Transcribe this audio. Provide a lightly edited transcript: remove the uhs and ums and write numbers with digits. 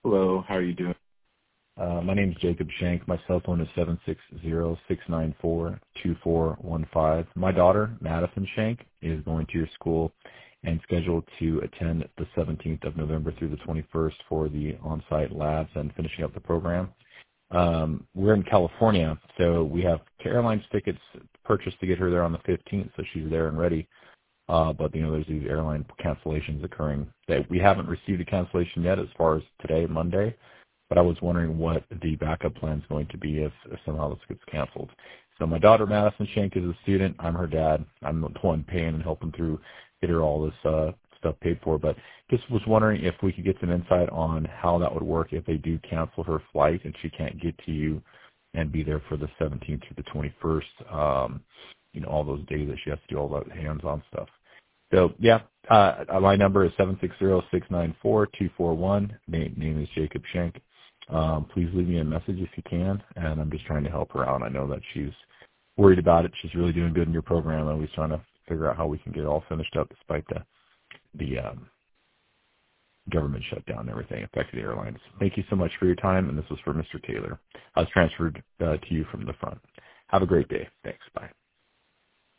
Hello, how are you doing? My name is Jacob Shank. My cell phone is 760-694-2415. My daughter, Madison Shank, is going to your school and scheduled to attend the 17th of November through the 21st for the on-site labs and finishing up the program. We're in California, so we have airlines tickets purchased to get her there on the 15th, so she's there and ready. But, there's these airline cancellations occurring that we haven't received a cancellation yet as far as today, Monday. But I was wondering what the backup plan is going to be if somehow this gets canceled. So my daughter, Madison Shank, is a student. I'm her dad. I'm the one paying and helping through get her all this stuff paid for. But just was wondering if we could get some insight on how that would work if they do cancel her flight and she can't get to you and be there for the 17th through the 21st, all those days that she has to do all that hands-on stuff. So, yeah, my number is 760-694-2441. Name is Jacob Shank. Please leave me a message if you can, and I'm just trying to help her out. I know that she's worried about it. She's really doing good in your program, and we're trying to figure out how we can get it all finished up despite the government shutdown and everything affecting the airlines. Thank you so much for your time, and this was for Mr. Taylor. I was transferred to you from the front. Have a great day. Thanks. Bye.